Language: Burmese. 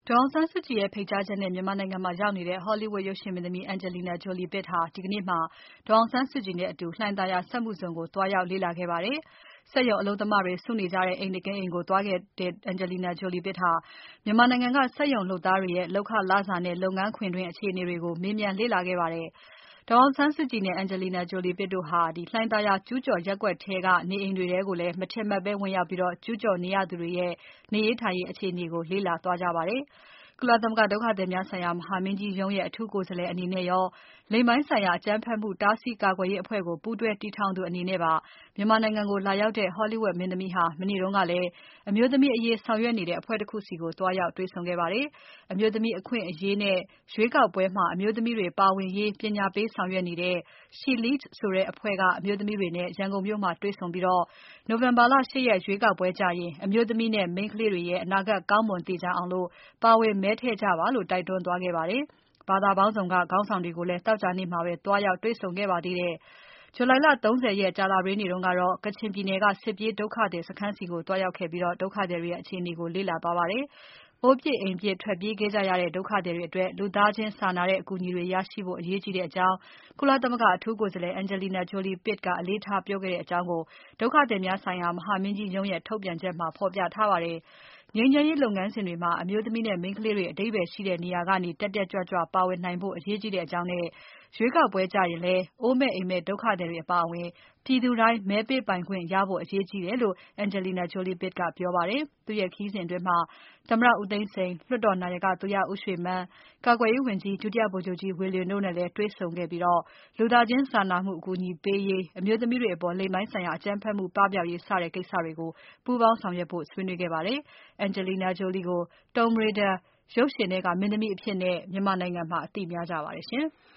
ဒေါ်အောင်ဆန်းစုကြည်ရဲ့ဖိတ်ကြားချက်နဲ့မြန်မာနိုင်ငံမှာရောက်နေတဲ့ Hollywood ရုပ်ရှင်မင်းသမီး Angelina Jolie Pitt ဟာဒီကနေ့မှာ ဒေါ်အောင်ဆန်းစုကြည်နဲ့အတူ လှိုင်သာယာစက်မှုဇုန်ကို သွားရောက်လေ့လာခဲ့ပါတယ်။ စက်ရုံအလုပ်သမားတွေစုနေကြတဲ့ အိမ်တည်းအိမ်ကိုသွားခဲ့တဲ့ Angelina Jolie Pitt ဟာမြန်မာနိုင်ငံက စက်ရုံလုပ်သားတွေရဲ့ လုပ်ခလစာနဲ့ လုပ်ငန်းခွင်တွင်းအခြေအနေတွေကို မေးမြန်းလေ့လာခဲ့ပါတယ်။ ဒေါ်အောင်ဆန်းစုကြည်နဲ့ Angelina Jolie Pitt တို့ဟာ လှိုင်သာယာကျူးကျော်ရပ်ကွက်ထဲကနေအိမ်တွေထဲကိုလည်း မထင်မှတ်ဘဲဝင်ရောက်ပြီး ကျူးကျော်နေရသူတွေရဲ့ နေရေးထိုင်ရေးအခြေအနေကို လေ့လာသွားကြပါတယ်။ ကုလသမဂ္ဂဒုက္ခသည်များဆိုင်ရာမဟာမင်းကြီးရုံးရဲ့အထူးကိုယ်စားလှယ်အနေနဲ့ရော လိင်ပိုင်းဆိုင်ရာအကြမ်းဖက်မှုတားဆီးကာကွယ်ရေးအဖွဲ့ကို ပူးတွဲတည်ထောင်သူအနေနဲ့ပါ မြန်မာနိုင်ငံကိုလာရောက်တဲ့ Hollywood မင်းသမီးဟာ မနေ့တုန်းကလည်း အမျိုးသမီးအရေးဆောင်ရွက်နေတဲ့အဖွဲ့တခုဆီကို သွားရောက်တွေ့ဆုံခဲ့ပါတယ်။ အမျိုးသမီးအခွင့်အရေးနဲ့ ရွေးကောက်ပွဲမှာ အမျိုးသမီးတွေပါဝင်ရေးပညာပေးဆောင်ရွက်နေတဲ့ She Leads ဆိုတဲ့အဖွဲ့ကအမျိုးသမီးတွေနဲ့ ရန်ကုန်မြို့မှာတွေ့ဆုံပြီး နိုဝင်ဘာ 8 ရက်ရွေးကောက်ပွဲကျရင် အမျိုးသမီးနဲ့ မိန်းကလေးတွေရဲ့ အနာဂတ်ကောင်းမွန်သေချာအောင် ပါဝင်မဲထည့်ကြပါလို့ တိုက်တွန်းသွားခဲ့ပါတယ်။ ဘာသာပေါင်းစုံက ခေါင်းဆောင်တွေကိုလည်း သောကြာနေ့မှာပဲ သွားရောက်တွေ့ဆုံခဲ့ပါသေးတယ်။ ဇူလိုင်လ ၃၀ ရက်ကြာသပတေးနေ့တုန်းကတော့ ကချင်ပြည်နယ်က စစ်ပြေးဒုက္ခသည်စခန်းဆီကို သွားရောက်ခဲ့ပြီး ဒုက္ခသည်တွေရဲ့အခြေအနေကို လေ့လာသွားပါတယ်။ အိုးပစ်အိမ်ပစ်ထွက်ပြေးခဲ့ကြရတဲ့ ဒုက္ခသည်တွေအတွက် လူသားချင်းစာနာတဲ့အကူအညီတွေရရှိဖို့ အရေးကြီးတဲ့အကြောင်း ကုလသမဂ္ဂအထူးကိုယ်စားလှယ် Angelina Jolie Pitt ကအလေးထားပြောခဲ့တဲ့အကြောင်း ဒုက္ခသည်များဆိုင်ရာမဟာမင်းကြီးရုံးရဲ့ထုတ်ပြန်ချက်မှာဖော်ပြထားပါတယ်။ ငြိမ်းချမ်းရေးလုပ်ငန်းစဉ်တွေမှာ အမျိုးသမီးနဲ့ မိန်းကလေးတွေ အဓိပ္ပါယ်ရှိတဲ့နေရာကနေ တက်တက်ကြွကြွပါဝင်နိုင်ဖို့ အရေးကြီးတဲ့အကြောင်းနဲ့ ရွေးကောက်ပွဲကျရင်လည်း အိုးမဲ့အိမ်မဲ့ဒုက္ခသည်တွေအပါအဝင် ပြည်သူတိုင်း မဲပေးပိုင်ခွင့်ရဖို့ အရေးကြီးတယ်လို့ Angelina Jolie Pitt ကပြောပါတယ်။ သူ့ရဲ့ခရီးစဉ်အတွင်း သမ္မတဦးသိန်းစိန်၊ လွှတ်တော်နာယက သူရဦးရွှေမန်း၊ ကာကွယ်ရေးဝန်ကြီး ဒုတိယဗိုလ်ချုပ်ကြီးဝေလွင်တို့နဲ့လည်း တွေ့ဆုံခဲ့ပြီး လူသားချင်းစာနာမှုအကူအညီပေးရေး၊ အမျိုးသမီးတွေအပေါ် လိင်ပိုင်းဆိုင်ရာအကြမ်းဖက်မှုပပျောက်ရေး စတဲ့ကိစ္စတွေကို ပူးပေါင်းဆောင်ရွက်ဖို့ ဆွေးနွေးခဲ့ပါတယ်။ Angelina Jolie ကို Tomb Raider ရုပ်ရှင်ထဲက မင်းသမီးအဖြစ် မြန်မာနိုင်ငံမှာ အသိများကြပါတယ်ရှင်။